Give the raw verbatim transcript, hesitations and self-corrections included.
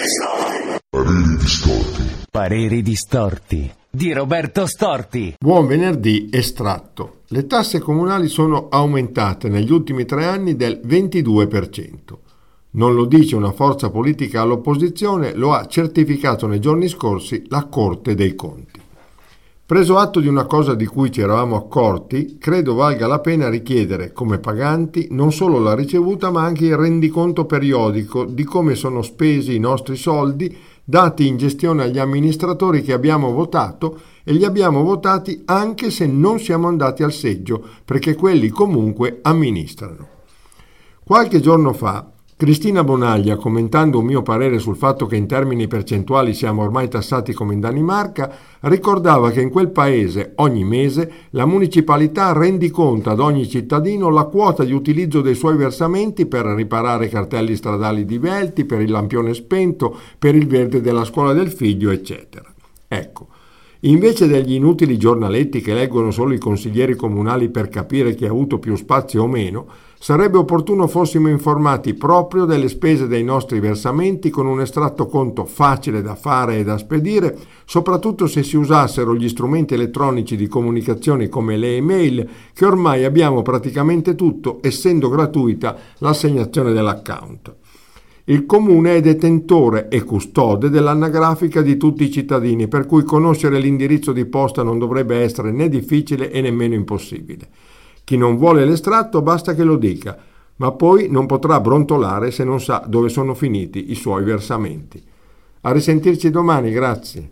Pareri distorti. Pareri distorti di Roberto Storti. Buon venerdì estratto. Le tasse comunali sono aumentate negli ultimi tre anni del ventidue per cento. Non lo dice una forza politica all'opposizione, lo ha certificato nei giorni scorsi la Corte dei Conti. Preso atto di una cosa di cui ci eravamo accorti, credo valga la pena richiedere come paganti non solo la ricevuta ma anche il rendiconto periodico di come sono spesi i nostri soldi dati in gestione agli amministratori che abbiamo votato, e li abbiamo votati anche se non siamo andati al seggio, perché quelli comunque amministrano. Qualche giorno fa Cristina Bonaglia, commentando un mio parere sul fatto che in termini percentuali siamo ormai tassati come in Danimarca, ricordava che in quel paese ogni mese la municipalità rendiconta ad ogni cittadino la quota di utilizzo dei suoi versamenti per riparare cartelli stradali divelti, per il lampione spento, per il verde della scuola del figlio, eccetera. Ecco, invece degli inutili giornaletti che leggono solo i consiglieri comunali per capire chi ha avuto più spazio o meno, sarebbe opportuno fossimo informati proprio delle spese dei nostri versamenti con un estratto conto facile da fare e da spedire, soprattutto se si usassero gli strumenti elettronici di comunicazione come le email, che ormai abbiamo praticamente tutto, essendo gratuita l'assegnazione dell'account. Il comune è detentore e custode dell'anagrafica di tutti i cittadini, per cui conoscere l'indirizzo di posta non dovrebbe essere né difficile e nemmeno impossibile. Chi non vuole l'estratto basta che lo dica, ma poi non potrà brontolare se non sa dove sono finiti i suoi versamenti. A risentirci domani, grazie.